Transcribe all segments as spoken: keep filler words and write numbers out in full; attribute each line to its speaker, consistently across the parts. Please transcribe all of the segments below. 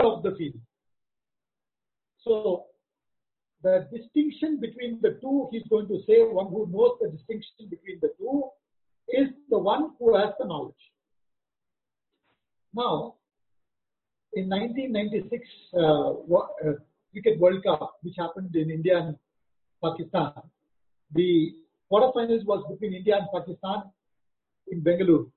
Speaker 1: of the field. So the distinction between the two, he's going to say, one who knows the distinction between the two is the one who has the knowledge. Now, in nineteen ninety-six uh, uh, Cricket World Cup, which happened in India and Pakistan, the quarterfinals was between India and Pakistan in Bengaluru.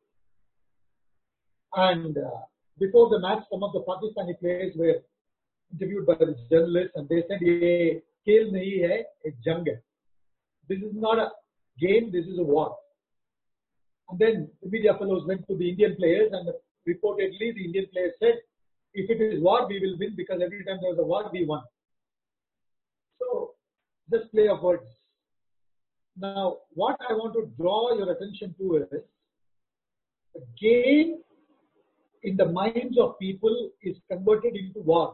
Speaker 1: And uh, before the match, some of the Pakistani players were interviewed by the journalists, and they said, "Ye khel nahi hai, ek jang hai. This is not a game, this is a war." And then the media fellows went to the Indian players, and reportedly the Indian players said, "If it is war, we will win, because every time there was a war, we won." So, just play of words. Now, what I want to draw your attention to is, the game in the minds of people is converted into war.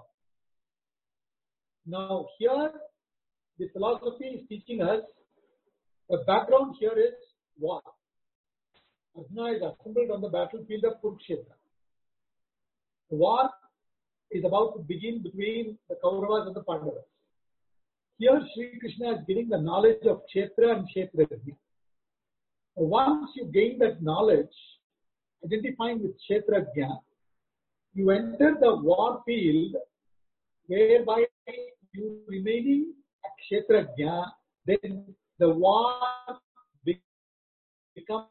Speaker 1: Now, here, the philosophy is teaching us, the background here is war. Arjuna is assembled on the battlefield of Kurukshetra. The war is about to begin between the Kauravas and the Pandavas. Here, Sri Krishna is giving the knowledge of Kshetra and Kshetrajna. Once you gain that knowledge, identifying with Kshetrajna, you enter the war field whereby you remaining at Kshetrajna, then the war becomes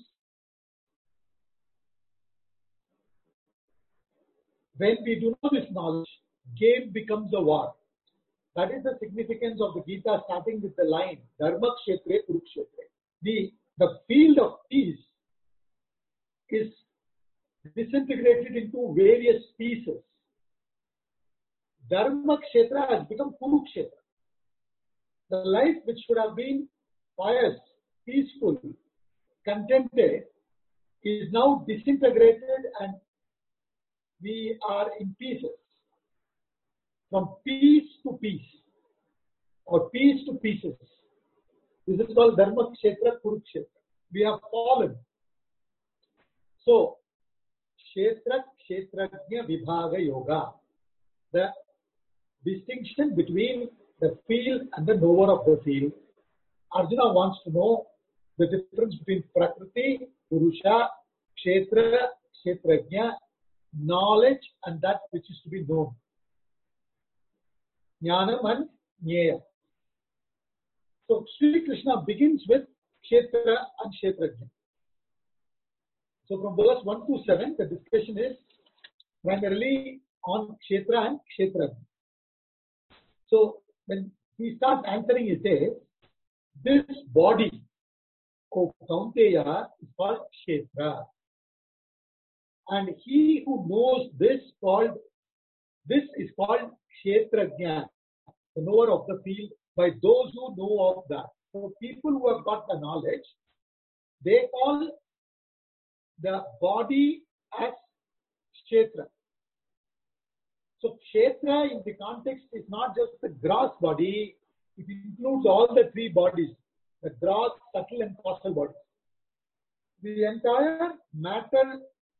Speaker 1: when we do know this knowledge, game becomes a war. That is the significance of the Gita, starting with the line, Dharma Kshetre Kurukshetre. The, the field of peace is disintegrated into various pieces. Dharma Kshetra has become Kurukshetra. The life which should have been pious, peaceful, contented, is now disintegrated, and we are in pieces. From piece to piece, or piece to pieces. This is called Dharma Kshetra Kurukshetra. We have fallen. So, Kshetra Kshetrajna Vibhaga Yoga. The distinction between the field and the knower of the field. Arjuna wants to know the difference between Prakriti, Purusha, Kshetra, Kshetrajna, knowledge, and that which is to be known. Jnanam and Jnaya. So, Sri Krishna begins with Kshetra and Kshetrajna. So, from verse one to seven, the discussion is primarily on Kshetra and Kshetrajna. So, when he starts answering, he says, this body of Kaunteya is called Kshetra. And he who knows this called, this is called Kshetrajna, the knower of the field, by those who know of that. So people who have got the knowledge, they call the body as Kshetra. So Kshetra in the context is not just the gross body, it includes all the three bodies, the gross, subtle and causal bodies. The entire matter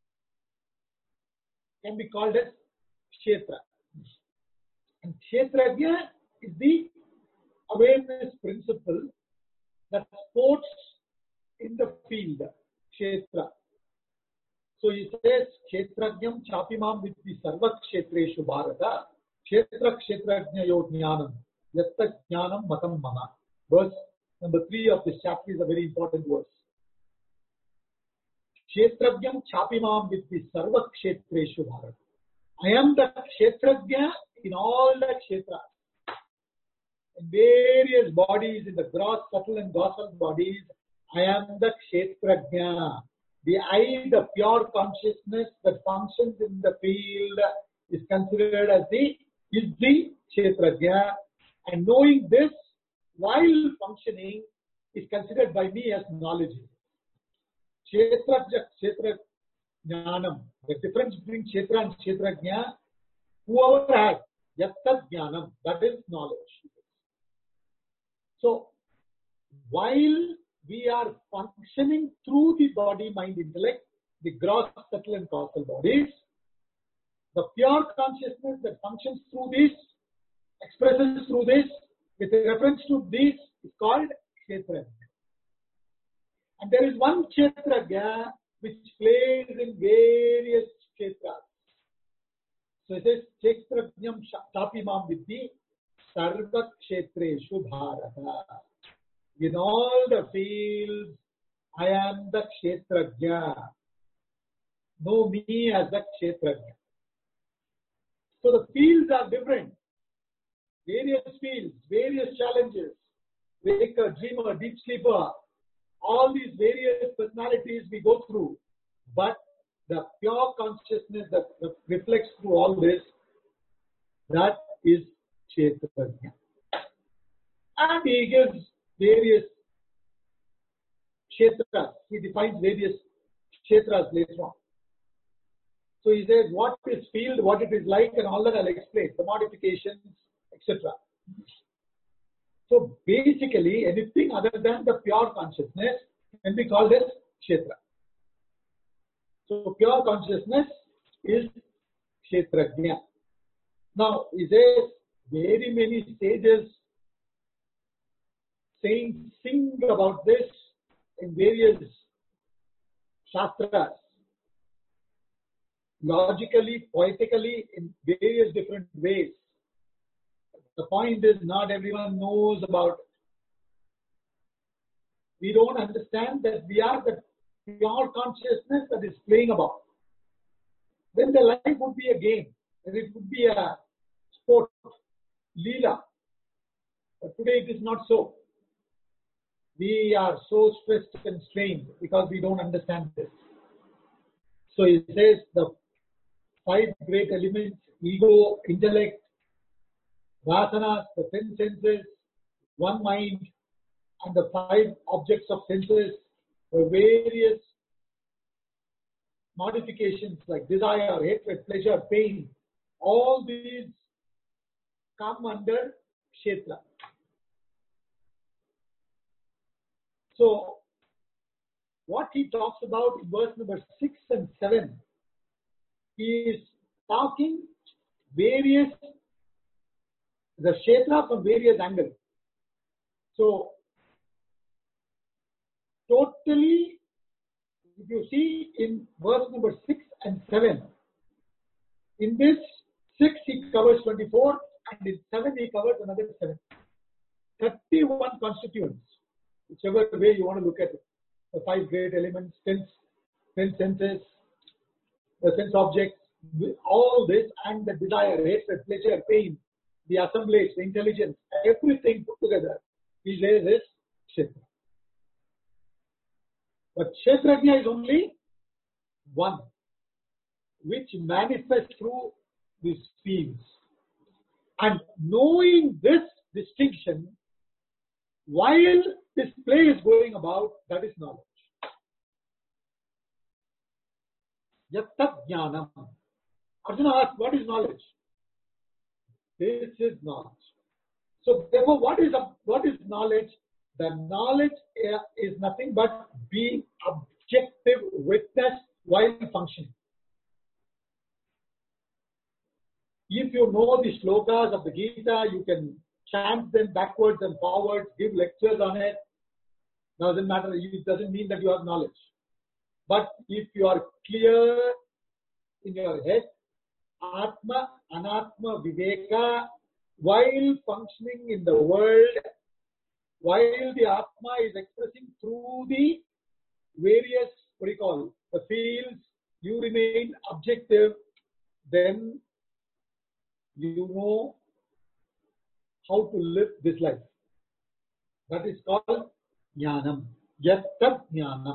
Speaker 1: can be called as Kshetra. And Kshetrajna is the awareness principle that sports in the field, Kshetra. So he says, Kshetrajnam chapimam vidhi sarva kshetreshu bharata, Kshetra kshetrajna yo jnanam, yatta jnanam matam mana. Verse number three of this chapter is a very important verse. Kshetrajnam chapimam vidhi sarva kshetreshu bharata. I am the Kshetrajna in all the Kshetras. In various bodies, in the gross, subtle and causal bodies, I am the Kshetrajna. The I, the pure consciousness that functions in the field, is considered as the, is the Kshetrajna. And knowing this while functioning is considered by me as knowledge. Kshetrajna, Kshetra Jnanam. The difference between Kshetra and Kshetrajna, whoever has Yattat Jnanam, that is knowledge. So, while we are functioning through the body, mind, intellect, the gross, subtle and causal bodies, The pure consciousness that functions through this, expresses through this, with reference to this, is called Kshetrajna. And there is one Kshetrajna which plays in various Kshetras. So it says, Kshetrajnam Chapimam Vidhi Sarva Kshetreshu Bharata. In all the fields, I am the Kshetrajna. Know me as the Kshetrajna. So the fields are different. Various fields, various challenges. Waker, dreamer, deep sleeper. All these various personalities we go through. But the pure consciousness that reflects through all this, that is Kshetrajna. And he gives various Kshetras. He defines various Kshetras later on. So he says what is field, what it is like, and all that I'll explain. The modifications, et cetera. So basically, anything other than the pure consciousness can be called as Kshetra. So pure consciousness is Kshetrajna. Now, he says very many sages saying, sing about this in various Shastras. Logically, poetically, in various different ways. The point is, not everyone knows about it. We don't understand that we are the pure consciousness that is playing about. Then the life would be a game, and it would be a sport, Leela. But today it is not so. We are so stressed and strained because we don't understand this. So he says the five great elements, ego, intellect, vasanas, the ten senses, one mind, and the five objects of senses, the various modifications like desire, hatred, pleasure, pain, all these come under Kshetra. So, what he talks about in verse number six and seven, he is talking various, the Kshetra from various angles. So, totally, if you see in verse number six and seven, in this six he covers twenty-four, and in seven he covers another seven. thirty-one constituents, whichever way you want to look at it. The five great elements, ten, ten senses, the sense objects, all this, and the desire, hatred, pleasure, pain, the assemblage, the intelligence, everything put together, he says is Kshetra. But Kshetrajna is only one, which manifests through these fields. And knowing this distinction, while this play is going about, that is knowledge. Yattat jnanam. Arjuna asks, what is knowledge? This is knowledge. So therefore, what is, what is knowledge? The knowledge is nothing but being objective witness while functioning. If you know the shlokas of the Gita, you can chant them backwards and forwards, give lectures on it. Doesn't matter. It doesn't mean that you have knowledge. But if you are clear in your head, Atma, Anatma, Viveka, while functioning in the world, while the Atma is expressing through the various, what do you call, the fields, you remain objective, then you know how to live this life. That is called jnanam. Yattat jnanam.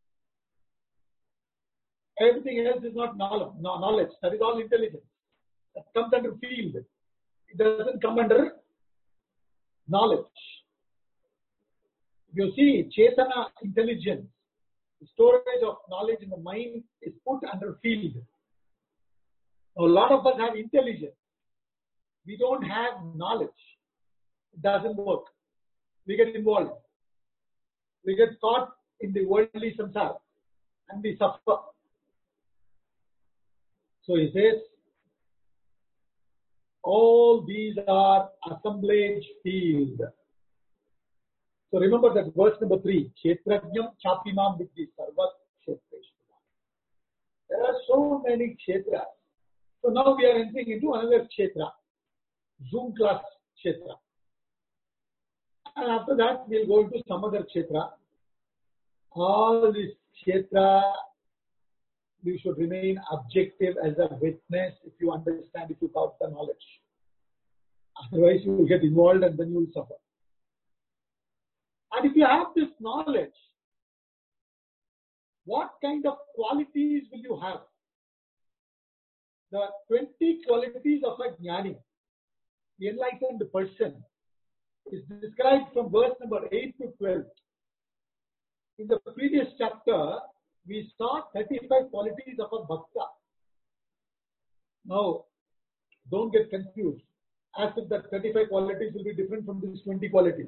Speaker 1: Everything else is not knowledge. That is all intelligence. That comes under field. It doesn't come under knowledge. You see, Chetana, intelligence, the storage of knowledge in the mind is put under field. Now, a lot of us have intelligence. We don't have knowledge. It doesn't work. We get involved. We get caught in the worldly samsara and we suffer. So he says, All these are assemblage field. So remember that verse number three, Kshetrajnam Chapimam Vidhi Sarvat Kshetreshu. There are so many Kshetras. So now we are entering into another Kshetra, Zoom class Kshetra. And after that, we'll go into some other Kshetra. All this Kshetra, you should remain objective as a witness if you understand, if you got the knowledge. Otherwise, you will get involved and then you will suffer. And if you have this knowledge, what kind of qualities will you have? The twenty qualities of a jnani, the enlightened person, is described from verse number eight to twelve. In the previous chapter, we saw thirty-five qualities of a bhakta. Now, don't get confused, as if the thirty-five qualities will be different from these twenty qualities.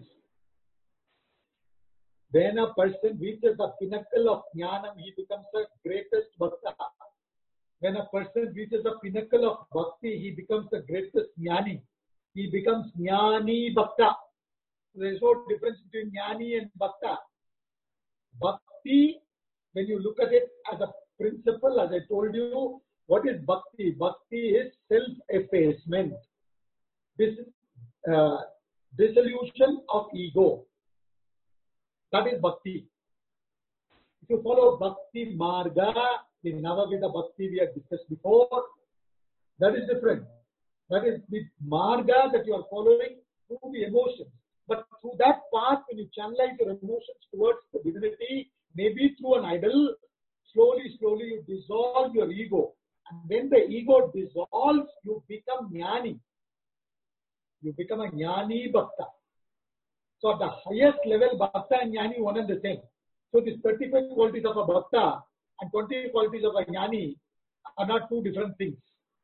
Speaker 1: When a person reaches the pinnacle of jnanam, he becomes the greatest bhakta. When a person reaches the pinnacle of bhakti, he becomes the greatest jnani. He becomes jnani bhakta. There is no difference between jnani and bhakta. Bhakti, when you look at it as a principle, as I told you, what is bhakti? Bhakti is self-effacement. This uh, dissolution of ego. That is bhakti. If you follow bhakti marga, the Navavida bhakti we have discussed before, that is different. That is the marga that you are following through the emotions. But through that path, when you channelize your emotions towards the divinity, maybe through an idol, slowly, slowly you dissolve your ego. And when the ego dissolves, you become jnani. You become a jnani bhakta. So at the highest level, bhakta and jnani one and the same. So these thirty-five qualities of a bhakta and twenty qualities of a jnani are not two different things.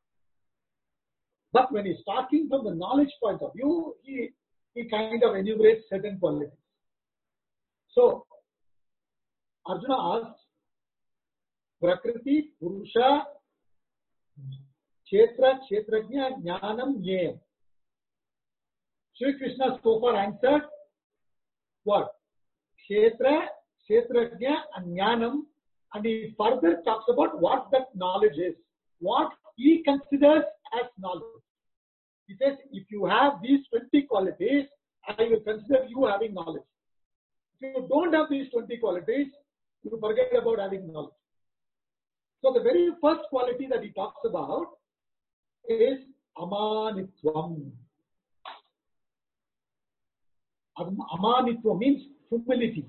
Speaker 1: But when he's talking from the knowledge point of view, he, he kind of enumerates certain qualities. So Arjuna asks, Prakriti, Purusha, Kshetra, Kshetrajna, Jnanam, Nyayam. Sri Krishna so far answered what? Kshetra, Kshetrajna and Jnanam, and he further talks about what that knowledge is, what he considers as knowledge. He says, if you have these twenty qualities, I will consider you having knowledge. If you don't have these twenty qualities, you forget about having knowledge. So the very first quality that he talks about is amanitvam. Amanitvam means humility.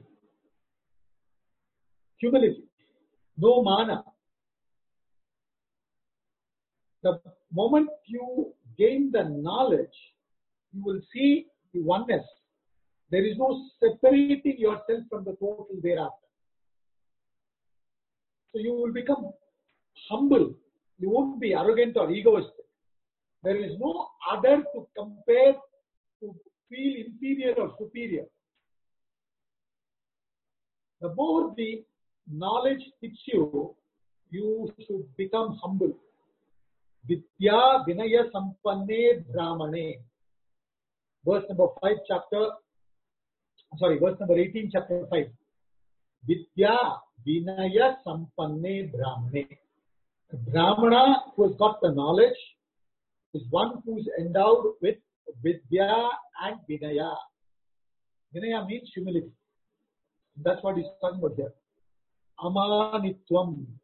Speaker 1: Humility. No mana. The moment you gain the knowledge, you will see the oneness. There is no separating yourself from the total thereafter. So you will become humble. You won't be arrogant or egoistic. There is no other to compare, to feel inferior or superior. The more the knowledge hits you, you should become humble. Vidya Vinaya Sampanne Brahmane. Verse number five, chapter, sorry, verse number eighteen, chapter five. Vidya Vinaya Sampanne Brahmane. A Brahmana who has got the knowledge is one who is endowed with Vidya and Vinaya. Vinaya means humility. That's what he's talking about here. Amanitvam.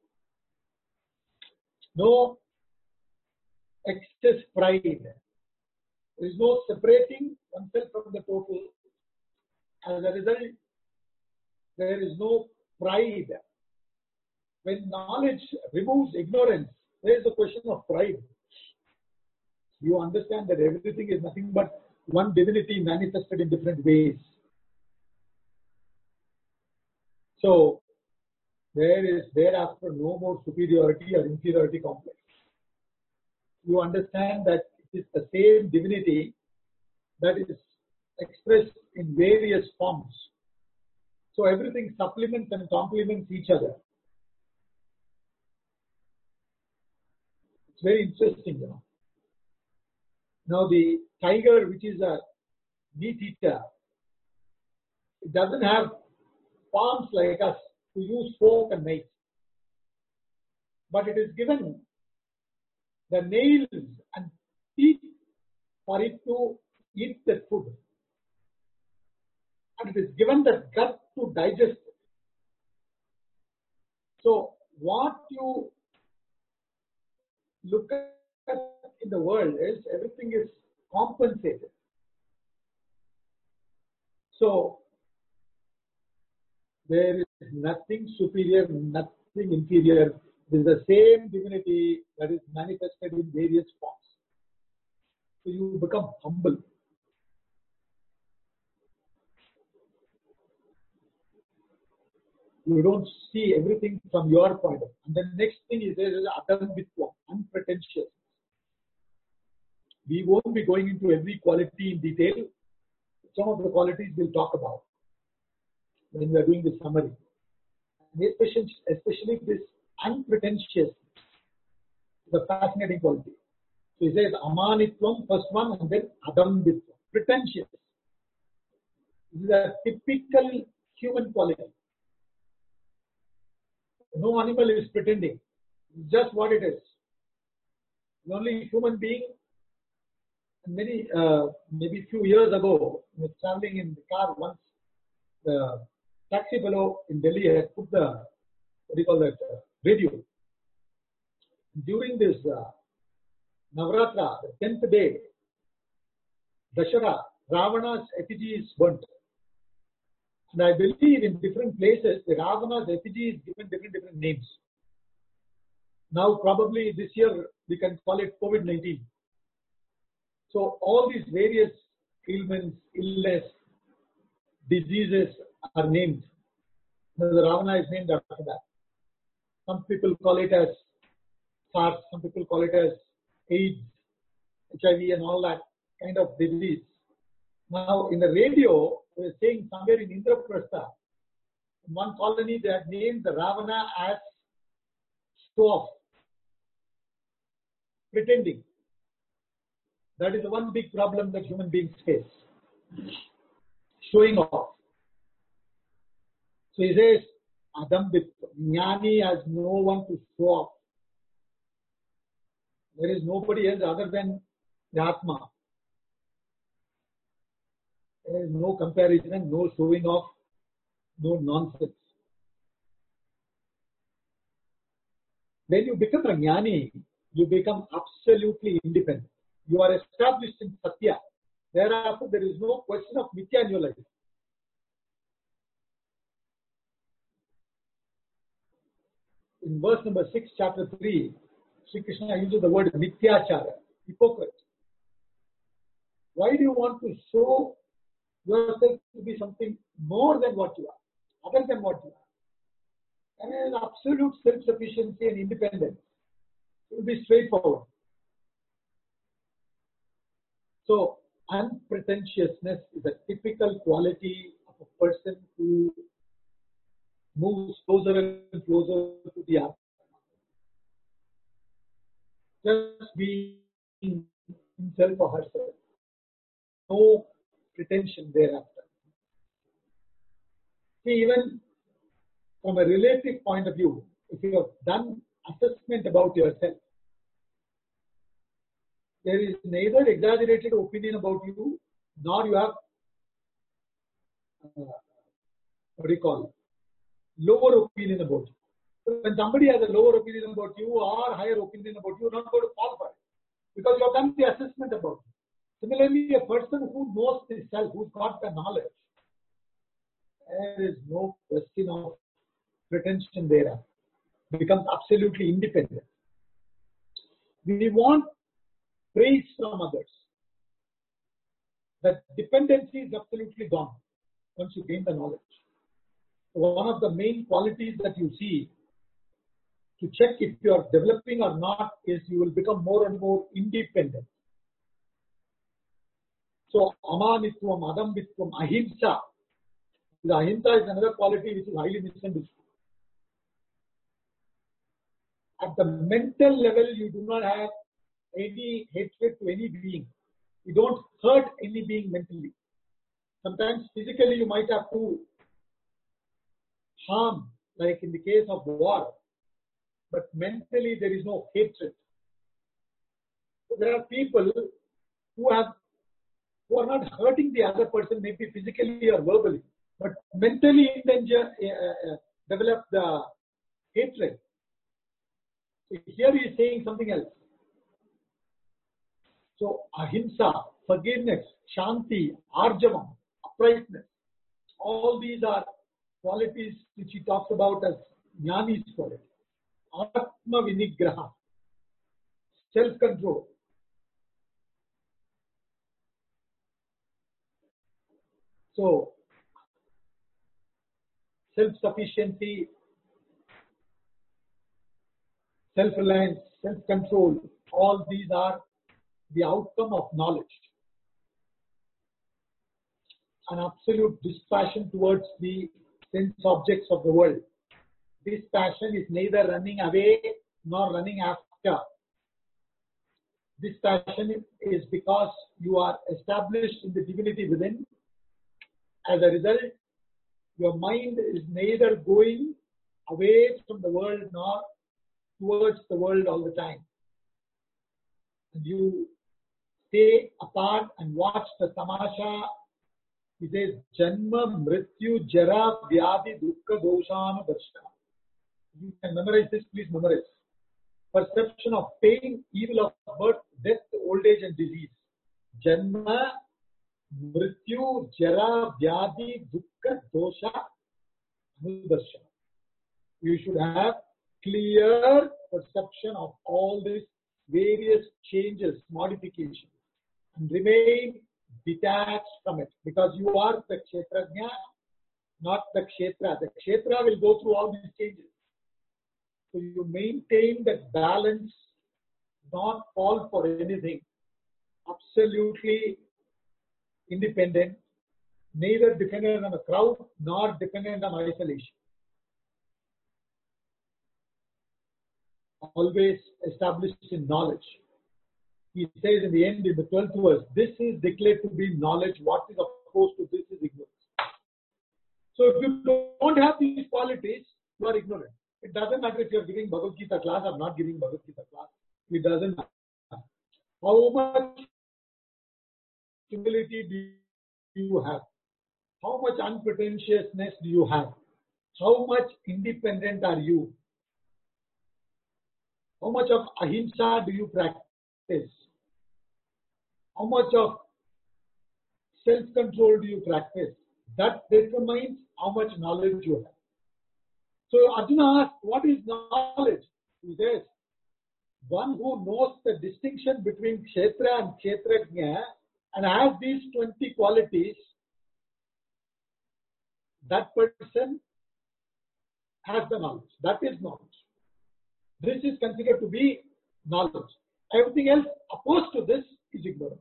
Speaker 1: No excess pride. There is no separating oneself from the total. As a result, there is no pride. When knowledge removes ignorance, there is a question of pride. You understand that everything is nothing but one divinity manifested in different ways. So, there is thereafter no more superiority or inferiority complex. You understand that it is the same divinity that is expressed in various forms. So everything supplements and complements each other. It's very interesting, you know. Now the tiger, which is a meat eater, it doesn't have palms like us to use fork and knife, but it is given the nails and teeth for it to eat the food, and it is given the gut to digest it. So what you look at in the world is everything is compensated. So there is nothing superior, nothing inferior. It is the same divinity that is manifested in various forms. So you become humble. You don't see everything from your point of view. And the next thing is there is adambitva, unpretentious. We won't be going into every quality in detail. Some of the qualities we'll talk about when we are doing the summary. And especially, especially this unpretentious is a fascinating quality. So he says amanitvam, first one, and then adambitva, pretentious. This is a typical human quality. No animal is pretending. It's just what it is. The only human being, many, uh, maybe a few years ago, I was traveling in the car once. The taxi fellow in Delhi had put the, what do you call that, uh, radio. During this uh, Navratra, the tenth day, Dashara, Ravana's effigy is burnt. And I believe in different places, the Ravana's effigy is given different, different names. Now, probably this year, we can call it COVID nineteen. So, all these various ailments, illness, diseases are named. The Ravana is named after that. Some people call it as SARS, some people call it as AIDS, H I V and all that kind of disease. Now, in the radio, they were saying somewhere in Indraprastha, in one colony, they had named the Ravana as show off, pretending. That is the one big problem that human beings face. Showing off. So he says, Adambitva, Jnani has no one to show off. There is nobody else other than the Atma. There is no comparison, no showing off, no nonsense. When you become a Jnani, you become absolutely independent. You are established in Satya. Thereafter, there is no question of Mithya in your life. In verse number six, chapter three, Sri Krishna uses the word Mithyachara, hypocrite. Why do you want to show yourself to be something more than what you are, other than what you are? And an absolute self-sufficiency and independence. It will be straightforward. So, unpretentiousness is a typical quality of a person who moves closer and closer to the Atma. Just being himself or herself. No pretension thereafter. See, even from a relative point of view, if you have done assessment about yourself, there is neither exaggerated opinion about you, nor you have, uh, what do you call, lower opinion about you. So when somebody has a lower opinion about you or higher opinion about you, you're not going to fall for it, because you have done the assessment about you. Similarly, a person who knows himself, who's got the knowledge, there is no question of pretension there. Becomes absolutely independent. We want praise from others. That dependency is absolutely gone once you gain the knowledge. One of the main qualities that you see to check if you are developing or not is you will become more and more independent. So, amanitvam, adambitvam, ahimsa. The ahimsa is another quality which is highly misunderstood. At the mental level, you do not have any hatred to any being. You don't hurt any being mentally. Sometimes physically you might have to harm, like in the case of war, but mentally there is no hatred. So there are people who have who are not hurting the other person, maybe physically or verbally, but mentally endanger, uh, uh, develop the hatred. So here he is saying something else. So ahimsa, forgiveness, shanti, arjavam, uprightness, all these are qualities which he talks about as jnani's quality. Atma vinigraha, self-control. So, self-sufficiency, self-reliance, self-control, all these are the outcome of knowledge. An absolute dispassion towards the sense objects of the world. This passion is neither running away nor running after. This passion is because you are established in the divinity within. As a result, your mind is neither going away from the world nor towards the world all the time. And you stay apart and watch the tamasha. He says, Janma, Mrityu, Jara, Vyadi, Dukkha, Doshanu, Darshana. You can memorize this, please memorize. Perception of pain, evil of birth, death, old age and disease. Janma, Mrityu, Jara, Vyadi, Dukkha, Dosha, Anudarshana. You should have clear perception of all these various changes, modifications, and remain detached from it, because you are the kshetrajna, not the kshetra. The kshetra will go through all these changes. So you maintain that balance, not fall for anything, absolutely independent, neither dependent on a crowd nor dependent on isolation. Always established in knowledge. He says in the end, in the twelfth verse, this is declared to be knowledge. What is opposed to this is ignorance. So if you don't have these qualities, you are ignorant. It doesn't matter if you are giving Bhagavad Gita class or not giving Bhagavad Gita class. It doesn't matter. How much humility do you have? How much unpretentiousness do you have? How much independent are you? How much of ahimsa do you practice? How much of self-control do you practice? That determines how much knowledge you have. So Arjuna asks, what is knowledge? He says, one who knows the distinction between kshetra and kshetrajna and has these twenty qualities, that person has the knowledge. That is knowledge. This is considered to be knowledge. Everything else opposed to this is ignorance.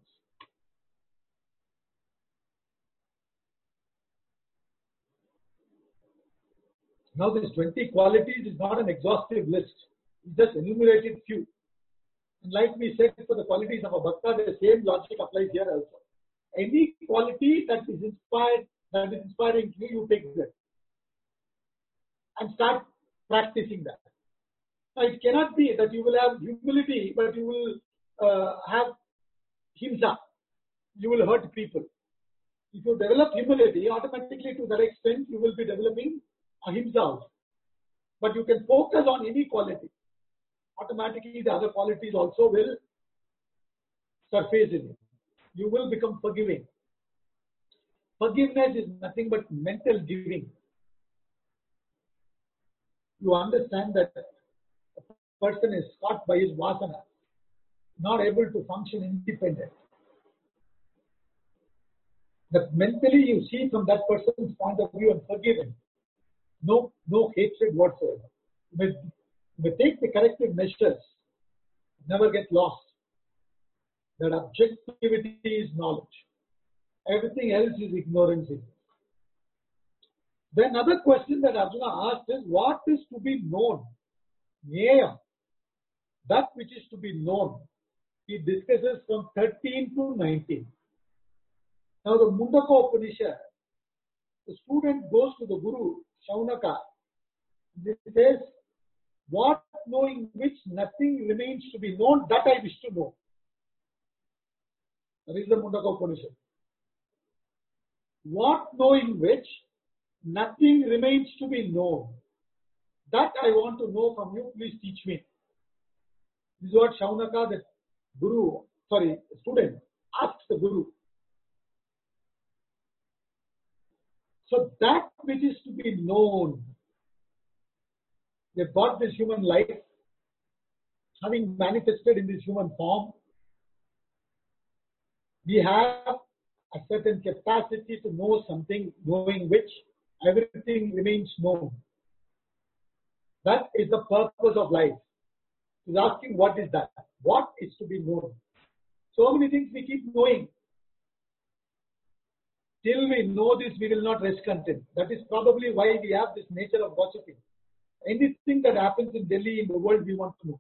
Speaker 1: Now, these twenty qualities is not an exhaustive list. It's just enumerated few. And like we said, for the qualities of a bhakta, the same logic applies here also. Any quality that is inspired, that is inspiring you, you take that and start practicing that. Now, it cannot be that you will have humility, but you will uh, have himsa. You will hurt people. If you develop humility, automatically to that extent, you will be developing ahimsa also. But you can focus on any quality. Automatically, the other qualities also will surface in you. You will become forgiving. Forgiveness is nothing but mental giving. You understand that a person is caught by his vasana, not able to function independent. But mentally you see from that person's point of view and forgive him. No, no hatred whatsoever. You may, you may take the corrective measures, never get lost. That objectivity is knowledge. Everything else is ignorance. Then another question that Arjuna asked is, what is to be known? Nyaya. That which is to be known. he discusses from thirteen to nineteen. Now the Mundaka Upanishad, the student goes to the Guru, Shaunaka. This says, what knowing which nothing remains to be known, that I wish to know. That is the Mundaka Upanishad. What knowing which nothing remains to be known, that I want to know from you, please teach me. This is what Shaunaka, the Guru, sorry, student, asks the Guru. So that which is to be known, they've got this human life, having manifested in this human form. We have a certain capacity to know something, knowing which everything remains known. That is the purpose of life. He's asking, what is that? What is to be known? So many things we keep knowing. Till we know this, we will not rest content. That is probably why we have this nature of gossiping. Anything that happens in Delhi, in the world, we want to know.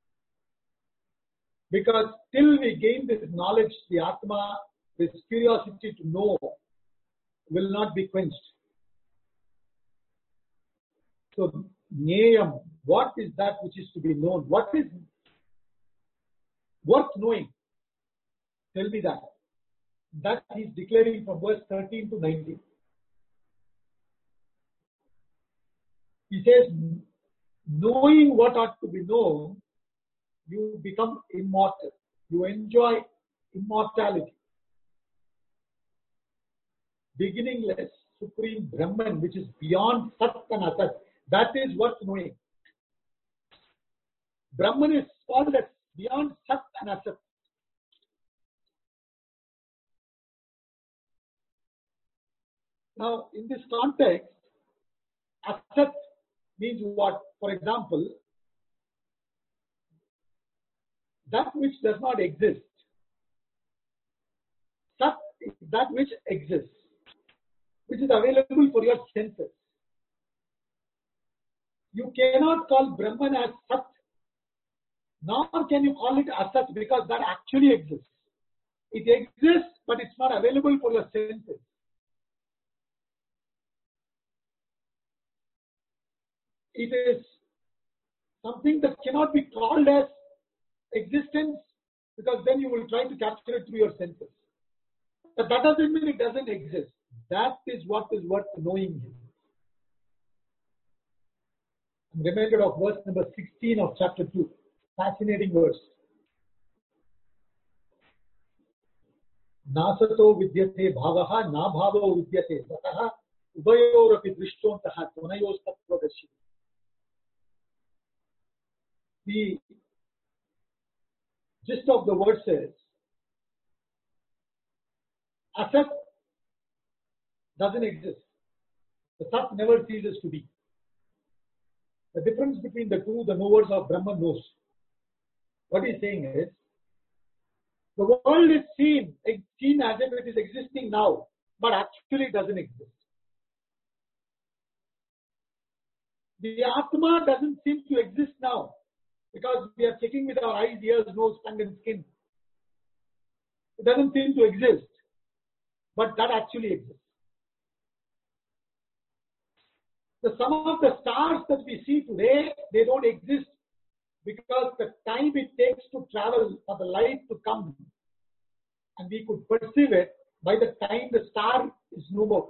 Speaker 1: Because till we gain this knowledge, the Atma, this curiosity to know, will not be quenched. So, Nyayam, what is that which is to be known? What is worth knowing? Tell me that. That he is declaring from verse thirteen to nineteen. He says, knowing what ought to be known, you become immortal. You enjoy immortality. Beginningless, supreme Brahman, which is beyond Sat and Asat. That is worth knowing. Brahman is called as beyond Sat and Asat. Now, in this context, Asat means what? For example, that which does not exist. Sat is that which exists, which is available for your senses. You cannot call Brahman as Sat, nor can you call it Asat, because that actually exists. It exists, but it's not available for your senses. It is something that cannot be called as existence, because then you will try to capture it through your senses. But that doesn't mean it doesn't exist. That is what is worth knowing. I'm reminded of verse number sixteen of chapter two. Fascinating verse. Nasato vidyate bhavaha na bhavo vidyate sataha ubayorapi drishtontaha tvanayos tattvadashi. The gist of the verse is, Asat doesn't exist. The Sat never ceases to be. The difference between the two, the knowers of Brahman knows. What he's saying is, the world is seen, seen as if it is existing now, but actually it doesn't exist. The Atma doesn't seem to exist now, because we are checking with our eyes, ears, nose, tongue and skin. It doesn't seem to exist, but that actually exists. The sum of the stars that we see today, they don't exist because the time it takes to travel for the light to come, and we could perceive it by the time the star is no more.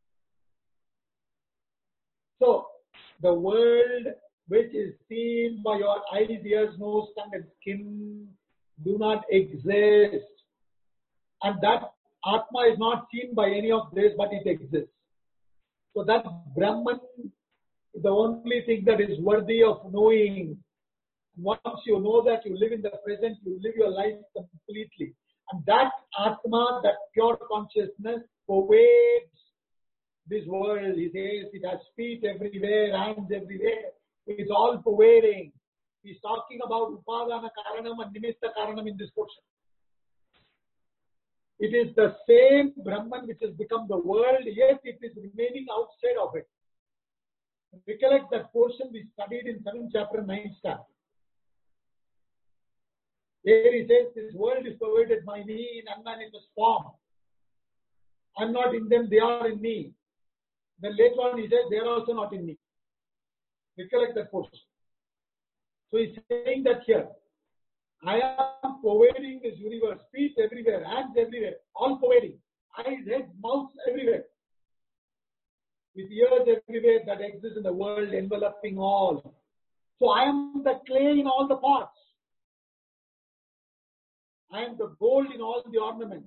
Speaker 1: So, the world which is seen by your eyes, ears, nose, tongue and skin do not exist. And that Atma is not seen by any of this, but it exists. So that Brahman is the only thing that is worthy of knowing. Once you know that, you live in the present, you live your life completely. And that Atma, that pure consciousness, pervades this world. He says it has feet everywhere, hands everywhere. It's all pervading. He's talking about Upadana Karanam and Nimitta Karanam in this portion. It is the same Brahman which has become the world, yet it is remaining outside of it. Recollect that portion we studied in seventh chapter, ninth chapter. There he says, this world is pervaded by me in unmanifest form. I'm not in them, they are in me. Then later on he says, they are also not in me. Recollect that portion. So he's saying that here, I am pervading this universe, feet everywhere, hands everywhere, all pervading, eyes, heads, mouths everywhere, with ears everywhere that exist in the world, enveloping all. So I am the clay in all the pots. I am the gold in all the ornaments.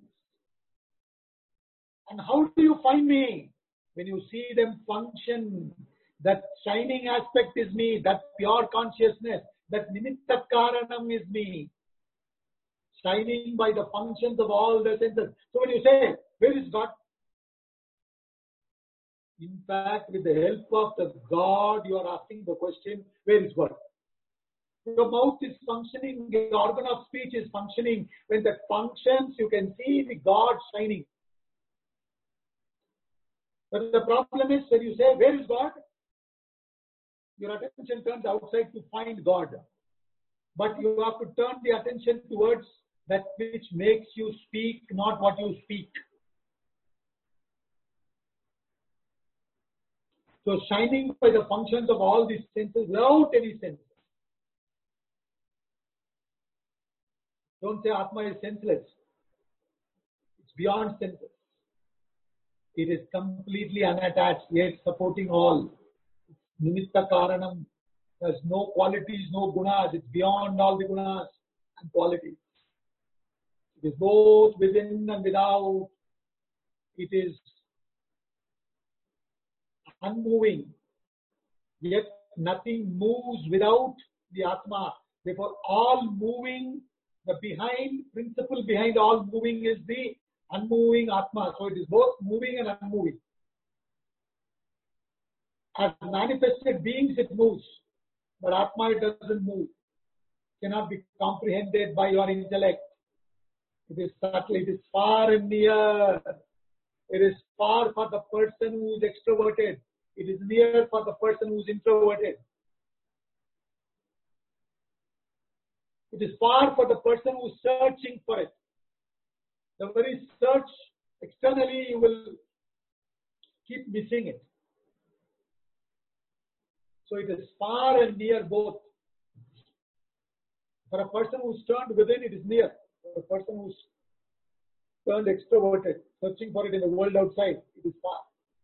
Speaker 1: And how do you find me? When you see them function, that shining aspect is me, that pure consciousness, that nimitta karanam is me, shining by the functions of all the senses. So when you say, where is God? In fact, with the help of the God, you are asking the question, where is God? Your mouth is functioning, the organ of speech is functioning. When that functions, you can see the God shining. But the problem is, when you say, where is God? Your attention turns outside to find God. But you have to turn the attention towards that which makes you speak, not what you speak. So shining by the functions of all these senses without any sense. Don't say Atma is senseless. It's beyond senses. It is completely unattached, yet supporting all. Nimitta Karanam. There's no qualities, no gunas. It's beyond all the gunas and qualities. It is both within and without. It is unmoving. Yet nothing moves without the Atma. Therefore, all moving, the behind, principle behind all moving is the unmoving Atma. So it is both moving and unmoving. As manifested beings, it moves. But Atma, it doesn't move. It cannot be comprehended by your intellect. It is subtle, it is far and near. It is far for the person who is extroverted. It is near for the person who is introverted. It is far for the person who is searching for it. The very search externally, you will keep missing it. So it is far and near both. For a person who is turned within, it is near. For a person who is turned extroverted, searching for it in the world outside, it is far.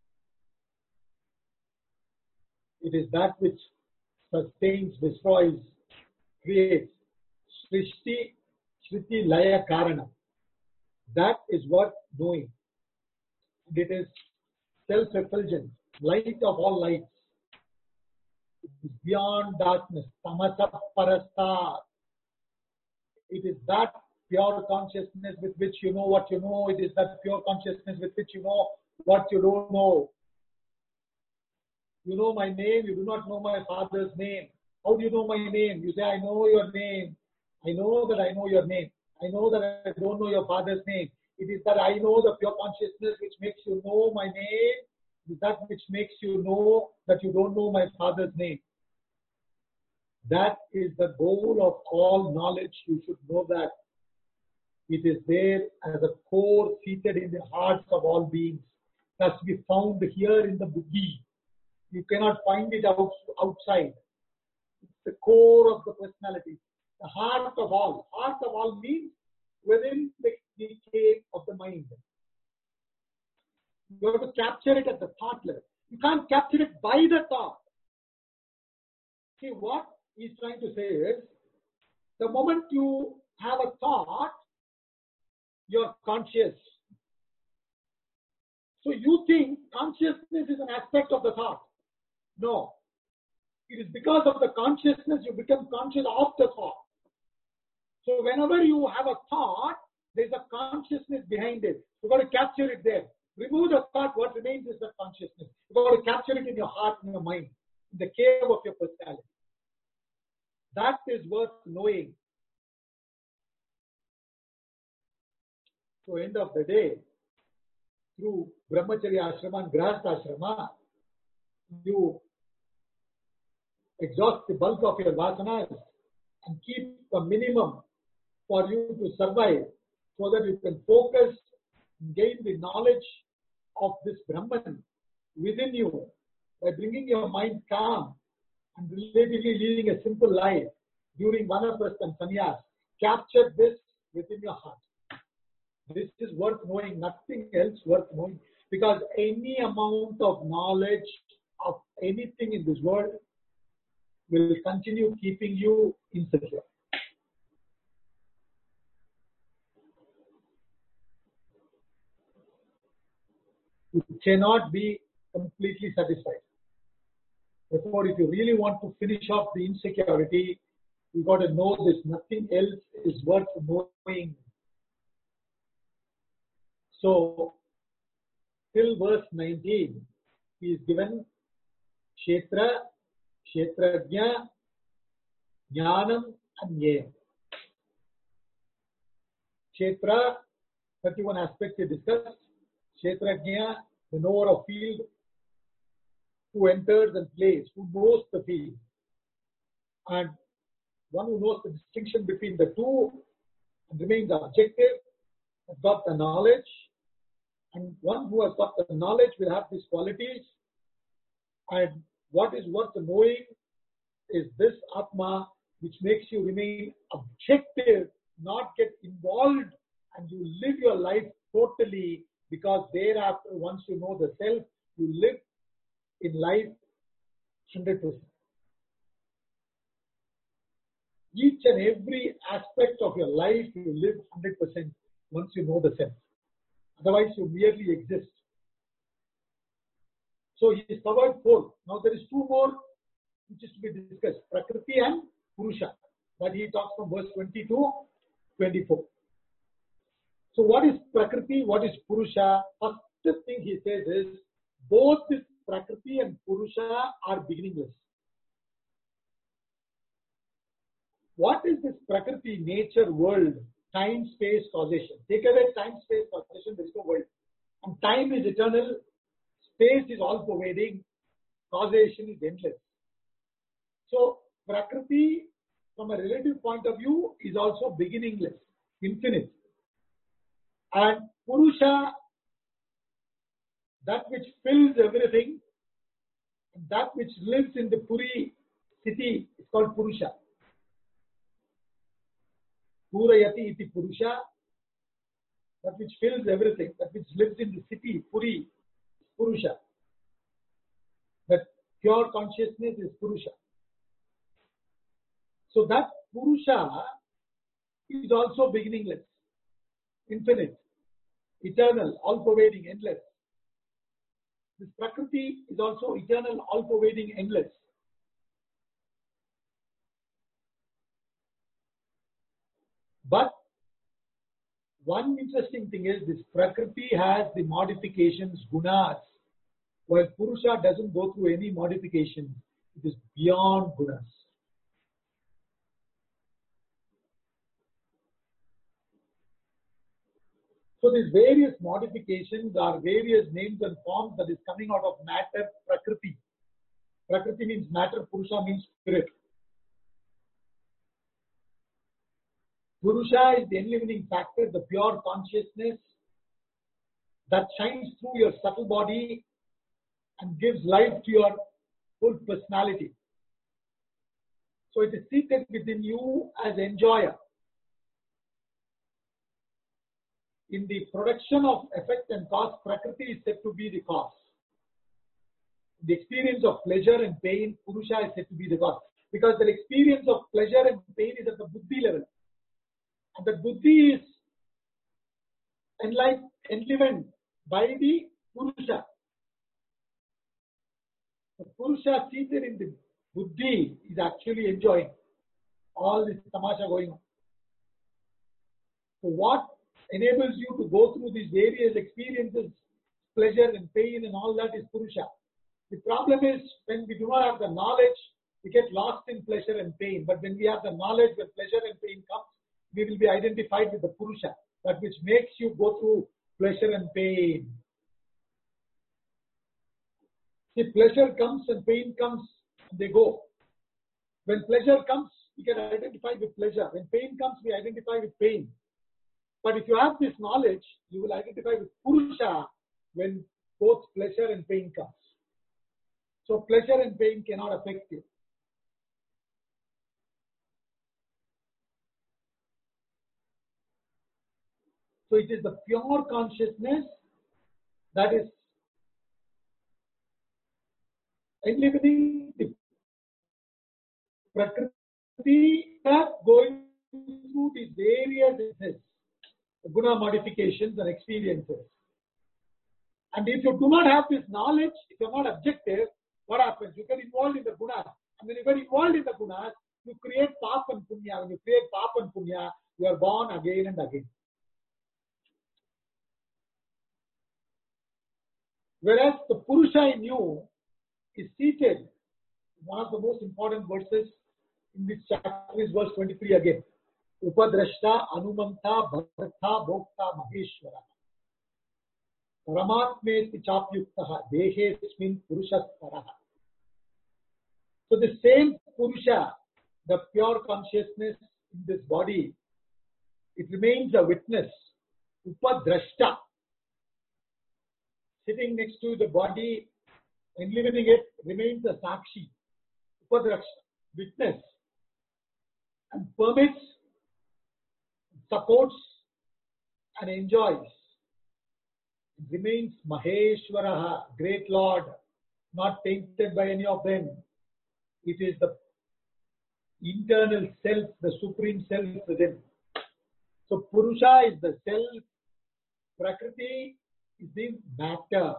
Speaker 1: It is that which sustains, destroys, creates. Srishti, Shriti, Laya, Karana. That is what knowing. It is self-effulgent, light of all lights. It is beyond darkness. Tamasa Parastar. It is that pure consciousness with which you know what you know. It is that pure consciousness with which you know what you don't know. You know my name, you do not know my father's name. How do you know my name? You say, I know your name. I know that I know your name. I know that I don't know your father's name. It is that I know the pure consciousness which makes you know my name. It is that which makes you know that you don't know my father's name. That is the goal of all knowledge. You should know that. It is there as a core seated in the hearts of all beings. It has to be found here in the buddhi. You cannot find it out, outside. It's the core of the personality. The heart of all. Heart of all means within the, the cave of the mind. You have to capture it at the thought level. You can't capture it by the thought. See, what he's trying to say is, the moment you have a thought, you're conscious. So you think consciousness is an aspect of the thought. No. It is because of the consciousness you become conscious of the thought. So whenever you have a thought, there's a consciousness behind it. You've got to capture it there. Remove the thought, what remains is the consciousness. You've got to capture it in your heart, in your mind, in the cave of your personality. That is worth knowing. So end of the day, through Brahmacharya Ashrama and Grahastha Ashrama, you exhaust the bulk of your vasanas and keep a minimum for you to survive, so that you can focus, gain the knowledge of this Brahman within you by bringing your mind calm and relatively leading a simple life during Vanaprastha and Sannyas. Capture this within your heart. This is worth knowing, nothing else worth knowing, because any amount of knowledge of anything in this world will continue keeping you insecure. You cannot be completely satisfied. Therefore, if you really want to finish off the insecurity, you got to know this. Nothing else is worth knowing. So, till verse nineteen, he is given Kshetra, Kshetrajna, Jnanam and Nyayam. Kshetra, thirty-one aspects he discussed. Kshetrajna, the knower of field, who enters and plays, who knows the field. And one who knows the distinction between the two and remains objective, has got the knowledge. And one who has got the knowledge will have these qualities. And what is worth knowing is this Atma, which makes you remain objective, not get involved, and you live your life totally, because thereafter, once you know the self, you live in life one hundred percent. Each and every aspect of your life, you live one hundred percent once you know the self. Otherwise, you merely exist. So he is covered four. Now there is two more which is to be discussed. Prakriti and Purusha. That he talks from verse twenty to twenty-four. So what is Prakriti? What is Purusha? First thing he says is, both this Prakriti and Purusha are beginningless. What is this Prakriti, nature, world, time, space, causation? Take away time, space, causation, there is no world. And time is eternal, space is all-pervading, causation is endless. So, Prakriti, from a relative point of view, is also beginningless, infinite. And Purusha, that which fills everything, that which lives in the Puri city, is called Purusha. Purayati iti Purusha, that which fills everything, that which lives in the city, Puri, Purusha. That pure consciousness is Purusha. So that Purusha is also beginningless, infinite, eternal, all-pervading, endless. This Prakriti is also eternal, all-pervading, endless. But one interesting thing is this Prakriti has the modifications, gunas, while Purusha doesn't go through any modifications. It is beyond gunas. So these various modifications are various names and forms that is coming out of matter, Prakriti. Prakriti means matter, Purusha means spirit. Purusha is the enlivening factor, the pure consciousness that shines through your subtle body and gives life to your full personality. So it is seated within you as enjoyer. In the production of effect and cause, Prakriti is said to be the cause. The experience of pleasure and pain, Purusha is said to be the cause. Because the experience of pleasure and pain is at the buddhi level. And the buddhi is enlivened by the Purusha. The Purusha seated in the buddhi is actually enjoying all this tamasha going on. So what enables you to go through these various experiences, pleasure and pain and all that is Purusha. The problem is when we do not have the knowledge, we get lost in pleasure and pain. But when we have the knowledge, when pleasure and pain comes, we will be identified with the Purusha, that which makes you go through pleasure and pain. See, pleasure comes and pain comes and they go. When pleasure comes, we can identify with pleasure. When pain comes, we identify with pain. But if you have this knowledge, you will identify with Purusha when both pleasure and pain comes. So pleasure and pain cannot affect you. So it is the pure consciousness that is enlivening the Prakriti, going through these various guna modifications and experiences. And if you do not have this knowledge, if you are not objective, what happens? You get involved in the gunas. And when you get involved in the gunas, you create papa and punya. When you create papa and punya, you are born again and again. Whereas the Purusha in you is seated. One of the most important verses in this chapter is verse twenty-three again. Upadrashta, Anumanta, Bharta, Bhokta, Maheshwara. Paramatmeti chapyuktaha, Dehesmin Purushastaraha. So the same Purusha, the pure consciousness in this body, it remains a witness. Upadrashta. Sitting next to the body, enlivening it, remains a sakshi. Upadrashta, witness. And permits, supports, and enjoys. It remains Maheshwaraha, great Lord, not tainted by any of them. It is the internal self, the supreme self within. So Purusha is the self, Prakriti is the matter.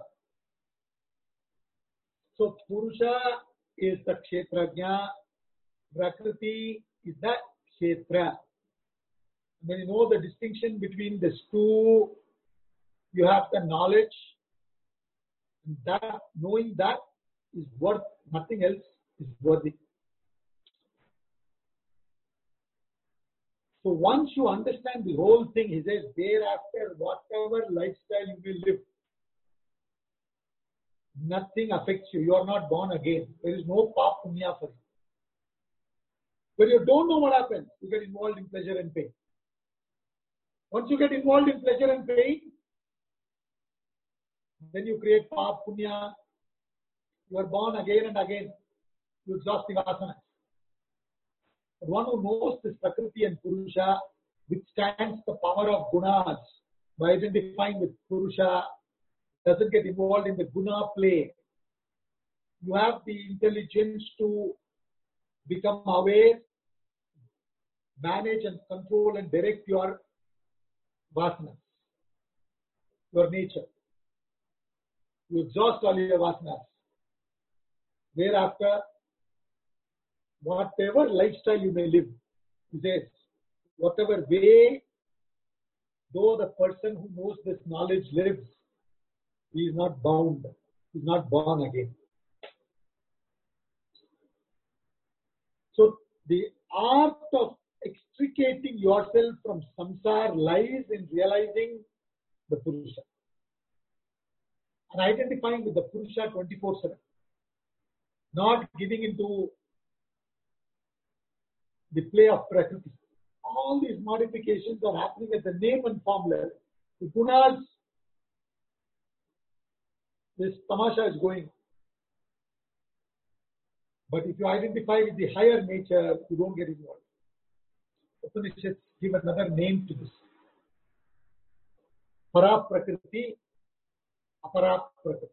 Speaker 1: So Purusha is the Kshetrajna, Prakriti is the Kshetra. When you know the distinction between these two, you have the knowledge. And that knowing that is worth, nothing else is worthy. So once you understand the whole thing, he says, thereafter, whatever lifestyle you will live, nothing affects you. You are not born again. There is no pap punya for you. When you don't know what happens, you get involved in pleasure and pain. Once you get involved in pleasure and pain, then you create pap punya. You are born again and again. You exhaust the vasanas. But one who knows this Prakriti and Purusha withstands the power of gunas by identifying with Purusha, doesn't get involved in the guna play. You have the intelligence to become aware, manage and control and direct your vasanas, your nature. You exhaust all your vasanas. Thereafter, whatever lifestyle you may live, he says, whatever way, though the person who knows this knowledge lives, he is not bound, he is not born again. So the art of extricating yourself from samsara lies in realizing the Purusha and identifying with the Purusha twenty-four seven. Not giving into the play of Prakriti. All these modifications are happening at the name and form level. The gunas, this tamasha is going. But if you identify with the higher nature, you don't get involved. Upanishads give another name to this. Para Prakriti, Apara Prakriti.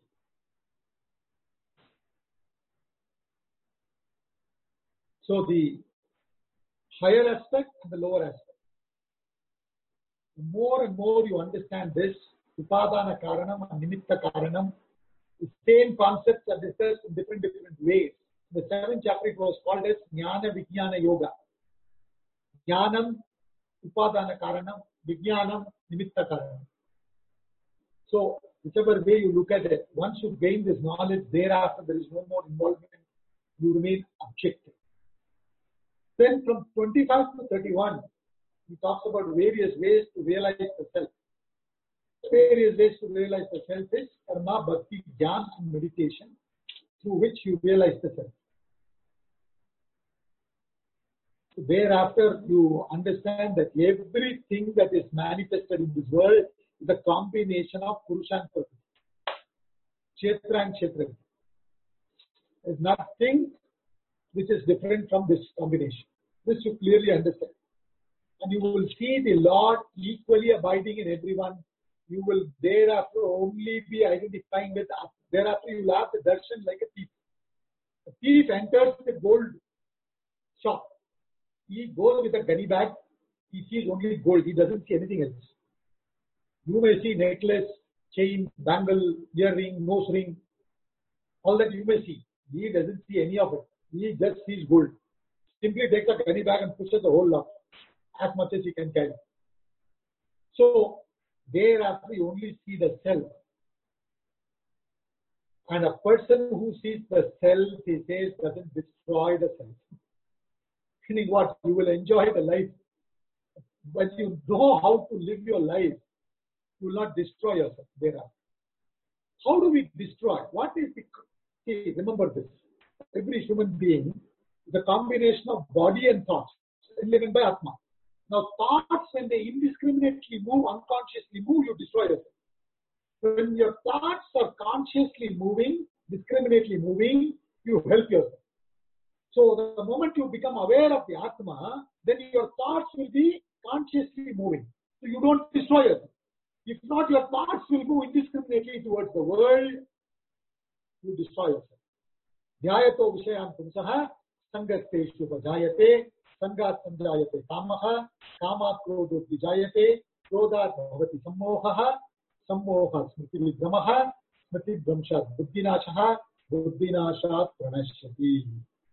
Speaker 1: So the higher aspect and the lower aspect. The more and more you understand this, Upadana Karanam and Nimitta Karanam, the same concepts are discussed in different different ways. In the seventh chapter it was called as Jnana Vijnana Yoga. Jnanam, Upadana Karanam, Vijnanam, Nimitta Karanam. So whichever way you look at it, once you gain this knowledge, thereafter there is no more involvement, you remain objective. Then from twenty-five to thirty-one, he talks about various ways to realize the self. Various ways to realize the self is karma, bhakti, jnana and meditation, through which you realize the self. Thereafter, you understand that everything that is manifested in this world is a combination of Purusha and Prakriti. Kshetra and Kshetra. There is nothing which is different from this combination. This you clearly understand. And you will see the Lord equally abiding in everyone. You will thereafter only be identifying with us. Thereafter you will have the darshan like a thief. A thief enters the gold shop. He goes with a gunny bag. He sees only gold. He doesn't see anything else. You may see necklace, chain, bangle, earring, nose ring. All that you may see. He doesn't see any of it. He just sees gold. Simply takes a gunny bag and pushes the whole lot, as much as he can carry. So, thereafter you only see the self. And a person who sees the self, he says, doesn't destroy the self. Meaning what? You will enjoy the life. When you know how to live your life, you will not destroy yourself thereafter. How do we destroy? What is the... See, remember this. Every human being is a combination of body and thoughts, living by Atma. Now, thoughts, when they indiscriminately move, unconsciously move, you destroy yourself. When your thoughts are consciously moving, discriminately moving, you help yourself. So, the moment you become aware of the Atma, then your thoughts will be consciously moving. So, you don't destroy yourself. If not, your thoughts will move indiscriminately towards the world, you destroy yourself. Dhyayato Vishayan Pumsaha, Sangasteshu Vajayate, Sangat Sanjayate Kamaha, Kamat Krodho Vijayate, Krodhat Bhavati Sammohaha, Sammoha Smriti Vigramaha, Smriti Vramshat Buddhinashaha, Buddhinashat Pranashyati.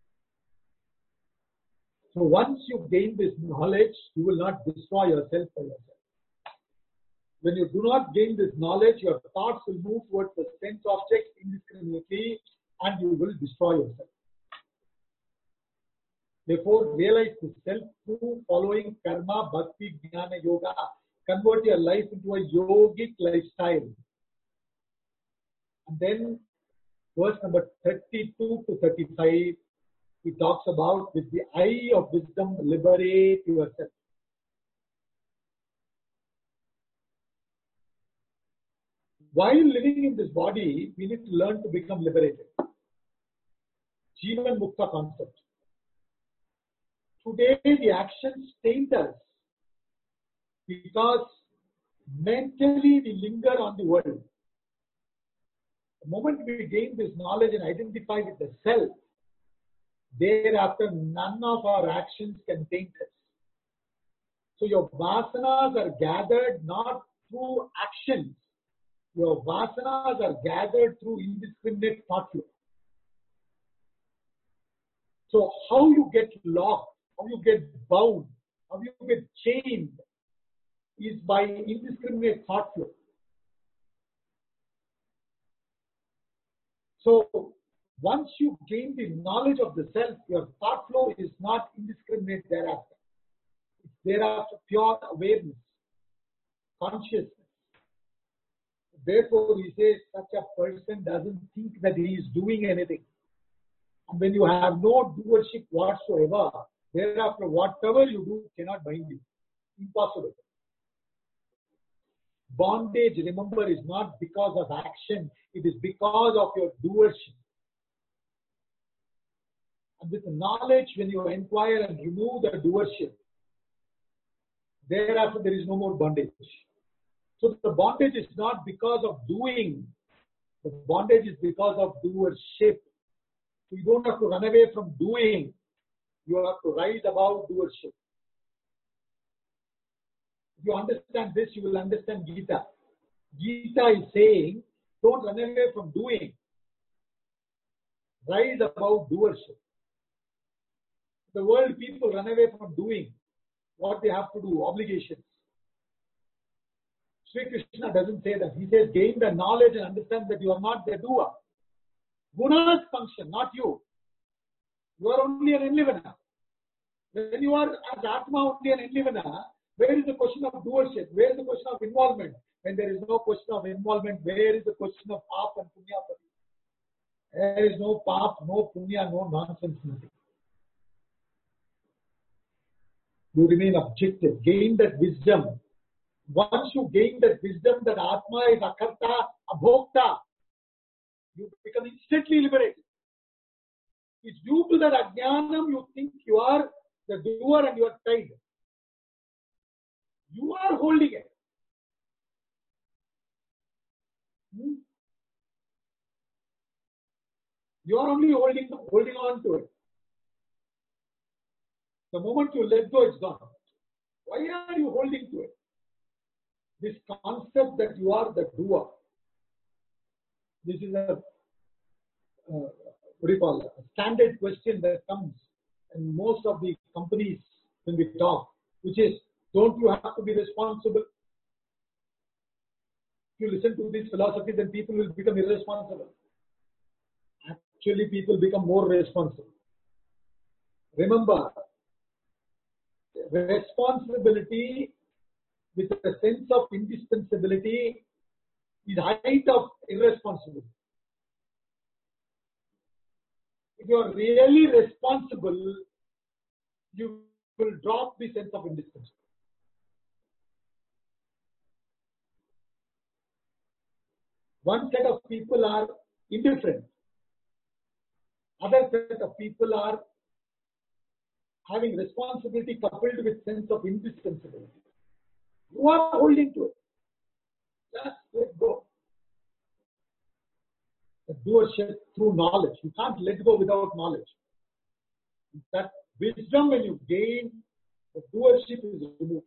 Speaker 1: So once you gain this knowledge, you will not destroy yourself for yourself. When you do not gain this knowledge, your thoughts will move towards the sense objects indiscriminately and you will destroy yourself. Therefore, realize the self through following karma, bhakti, jnana, yoga. Convert your life into a yogic lifestyle. And then, verse number thirty-two to thirty-five, he talks about, with the eye of wisdom, liberate yourself. While living in this body, we need to learn to become liberated. Jivan Mukta concept. Today, the actions taint us because mentally we linger on the world. The moment we gain this knowledge and identify with the self, thereafter none of our actions can taint us. So your vasanas are gathered not through actions. Your vasanas are gathered through indiscriminate thought flow. So how you get locked, how you get bound, how you get chained is by indiscriminate thought flow. So once you gain the knowledge of the self, your thought flow is not indiscriminate thereafter. It's thereafter pure awareness, consciousness. Therefore, he says such a person doesn't think that he is doing anything. And when you have no doership whatsoever, thereafter whatever you do cannot bind you. Impossible. Bondage, remember, is not because of action. It is because of your doership. And with knowledge, when you inquire and remove the doership, thereafter there is no more bondage. So the bondage is not because of doing. The bondage is because of doership. So you don't have to run away from doing. You have to rise above doership. If you understand this, you will understand Gita. Gita is saying, don't run away from doing. Rise above doership. The world people run away from doing what they have to do, obligations. Sri Krishna doesn't say that. He says, gain the knowledge and understand that you are not the doer. Gunas function, not you. You are only an enlivener. When you are as Atma only an enlivener, where is the question of doership? Where is the question of involvement? When there is no question of involvement, where is the question of pap and punya? There is no pap, no punya, no nonsense, nothing. you remain objective. Gain that wisdom. Once you gain that wisdom that Atma is Akarta, Abhokta, you become instantly liberated. It's due to that Ajnanam you think you are the doer and you are tied. You are holding it. Hmm? You are only holding, holding on to it. The moment you let go, it's gone. Why are you holding to it? This concept that you are the doer. This is a, uh, what do you call it? A standard question that comes in most of the companies when we talk, which is, don't you have to be responsible? If you listen to this philosophy, then people will become irresponsible. Actually, people become more responsible. Remember, responsibility with a sense of indispensability is height of irresponsibility. If you are really responsible, you will drop the sense of indispensability. One set of people are indifferent. Other set of people are having responsibility coupled with sense of indispensability. You are holding to it. Just let go. The doership through knowledge. You can't let go without knowledge. That wisdom, when you gain, the doership is removed.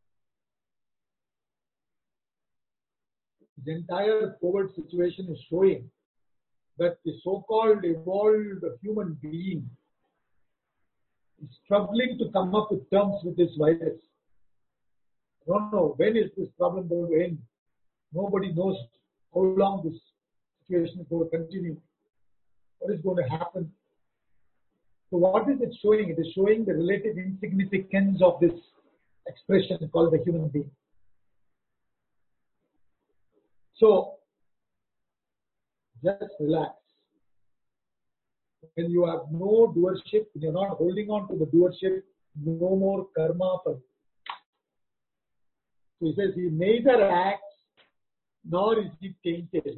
Speaker 1: The entire COVID situation is showing that the so-called evolved human being is struggling to come up with terms with this virus. I don't know when is this problem going to end. Nobody knows how long this situation is going to continue. What is going to happen? So what is it showing? It is showing the relative insignificance of this expression called the human being. So just relax. When you have no doership, when you're not holding on to the doership, no more karma. So he says he neither acts nor is he tainted.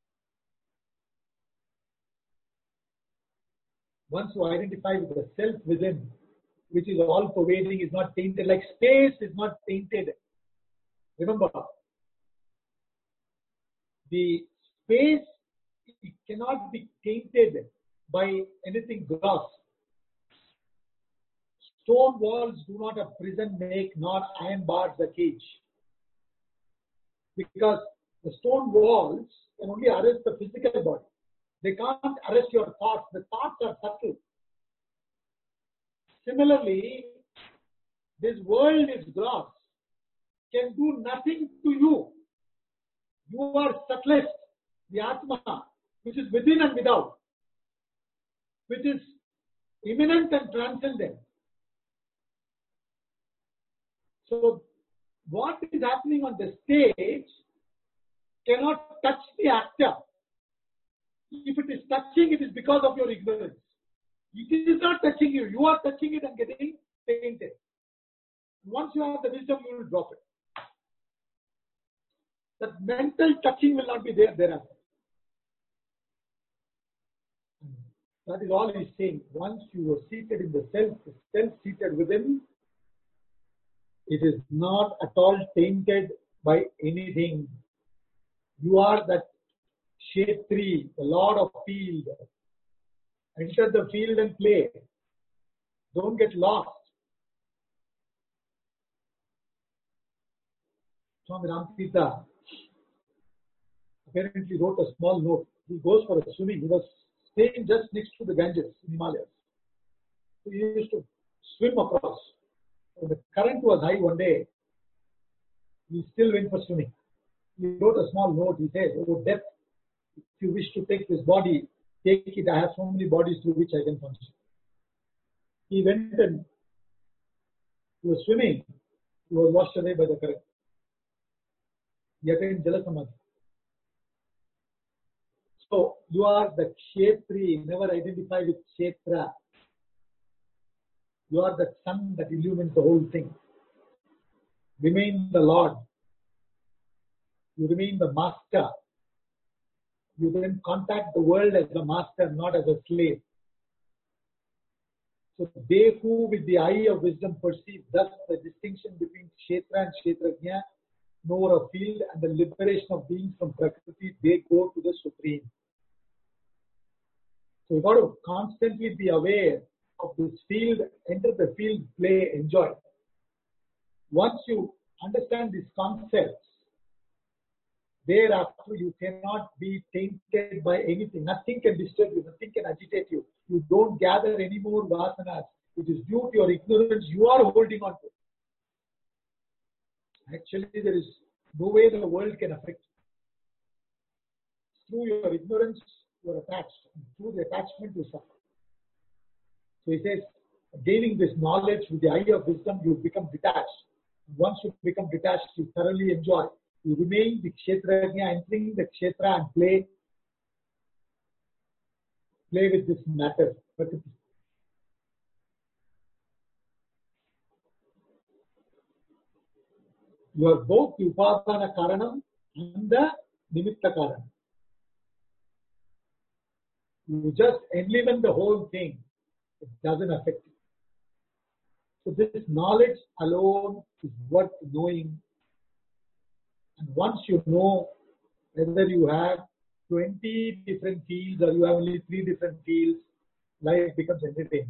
Speaker 1: Once you identify with the self within, which is all pervading, is not tainted, like space is not tainted. Remember, the space, it cannot be tainted by anything gross. Stone walls do not a prison make, nor iron bars a cage. Because the stone walls can only arrest the physical body. They can't arrest your thoughts. The thoughts are subtle. Similarly, this world is gross, can do nothing to you. You are subtlest, the Atma, which is within and without, which is immanent and transcendent. So, what is happening on the stage cannot touch the actor. If it is touching, it is because of your ignorance. It is not touching you. You are touching it and getting tainted. Once you have the wisdom, you will drop it. That mental touching will not be there thereafter. That is all he is saying. Once you are seated in the self, the self seated within, it is not at all tainted by anything. You are that Kshetri, the Lord of field. Enter the field and play. Don't get lost. Swami Ramtita apparently wrote a small note. He goes for a swimming. He was staying just next to the Ganges in Himalayas. So he used to swim across. When the current was high one day, he still went for swimming. He wrote a small note. He said, "Oh, death, if you wish to take this body, take it. I have so many bodies through which I can function." He went and he was swimming. He was washed away by the current. He attained Jala Samadhi. So you are the Kshetri. Never identify with Kshetra. You are the sun that illumines the whole thing. Remain the Lord. You remain the master. You then contact the world as the master, not as a slave. So they who with the eye of wisdom perceive thus the distinction between Kshetra and Kshetrajna, know a field and the liberation of beings from Prakriti, they go to the Supreme. So you've got to constantly be aware of this field, enter the field, play, enjoy. Once you understand these concepts, thereafter you cannot be tainted by anything. Nothing can disturb you, nothing can agitate you. You don't gather any more vasanas. It is due to your ignorance you are holding on to. Actually, there is no way the world can affect you. Through your ignorance, you are attached. And through the attachment, you suffer. So he says, gaining this knowledge with the eye of wisdom, you become detached. Once you become detached, you thoroughly enjoy. You remain the Kshetrajna, entering the Kshetra and play, play with this matter. You are both the Upadana Karanam and the Nimitta Karanam. You just enliven the whole thing. It doesn't affect you. So this knowledge alone is worth knowing. And once you know whether you have twenty different fields or you have only three different fields, life becomes entertaining.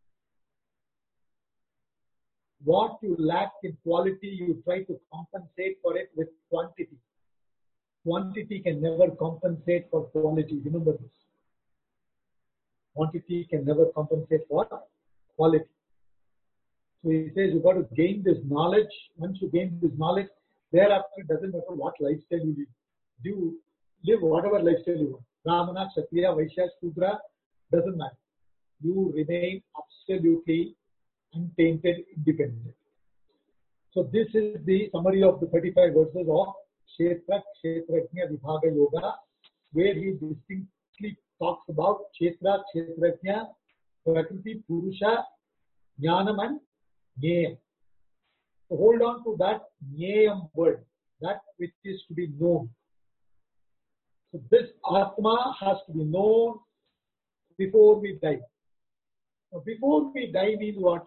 Speaker 1: What you lack in quality, you try to compensate for it with quantity. Quantity can never compensate for quality. Remember this. Quantity can never compensate for quality. So he says you've got to gain this knowledge. Once you gain this knowledge, thereafter it doesn't matter what lifestyle you live. Do live whatever lifestyle you want. Brahmana, Kshatriya, Vaishya, Shudra, doesn't matter. You remain absolutely untainted, independent. So this is the summary of the thirty-five verses of Kshetra, Kshetrajna, Vibhaga Yoga, where he distinctly talks about Kshetra, Kshetrajna, Prakriti, Purusha, Jnanam and Jneyam. So hold on to that Jneyam word, that which is to be known. So this Atma has to be known before we die. Now before we die means what?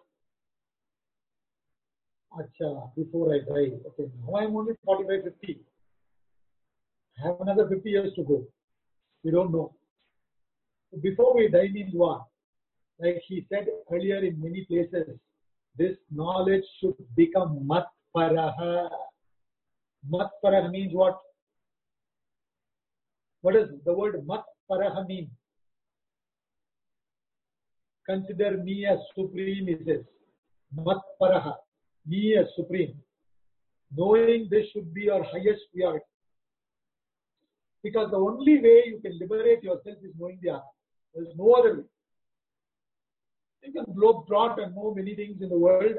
Speaker 1: Acha, before I die. Okay, now I am only forty-five, fifty. I have another fifty years to go. We don't know. So before we die means what? Like he said earlier in many places, this knowledge should become matparaha. Matparaha means what? What does the word matparaha mean? Consider me as supreme, he says. Matparaha, me as supreme. Knowing this should be your highest priority. Because the only way you can liberate yourself is knowing the Atma. There is no other way. You can globe trot and know many things in the world.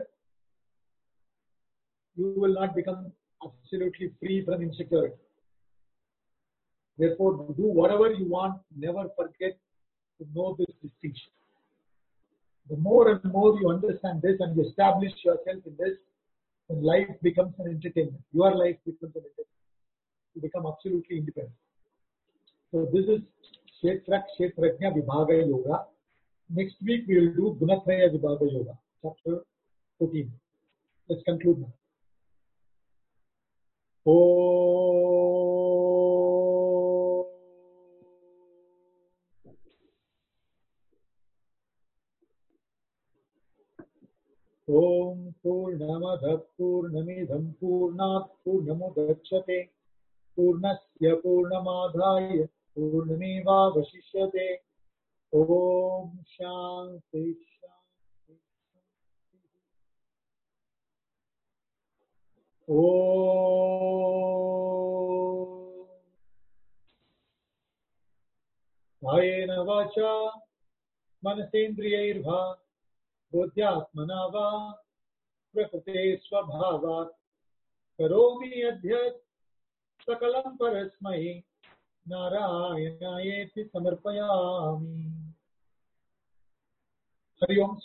Speaker 1: You will not become absolutely free from insecurity. Therefore, do whatever you want. Never forget to know this distinction. The more and more you understand this and you establish yourself in this, then life becomes an entertainment. Your life becomes an entertainment. You become absolutely independent. So this is Kshetra, Kshetrajna, Vibhaga Yoga. Next week we will do Gunatraya Vibhaga Yoga, chapter fourteen. Let's conclude now. Oh. Om Purnamadav Purnamidham Purnat Purnamudachyate Purnasya Purnamadhaya Purnameva Vashishyate. Om Shanti Shanti Shanti. Om Ayena Vacha Manasendriyairva Buddhyatmana va Prakrite Swabhavat Karomi Adhyat Sakalam Parasmai Narayanayeति Samarpayami. Hari Om.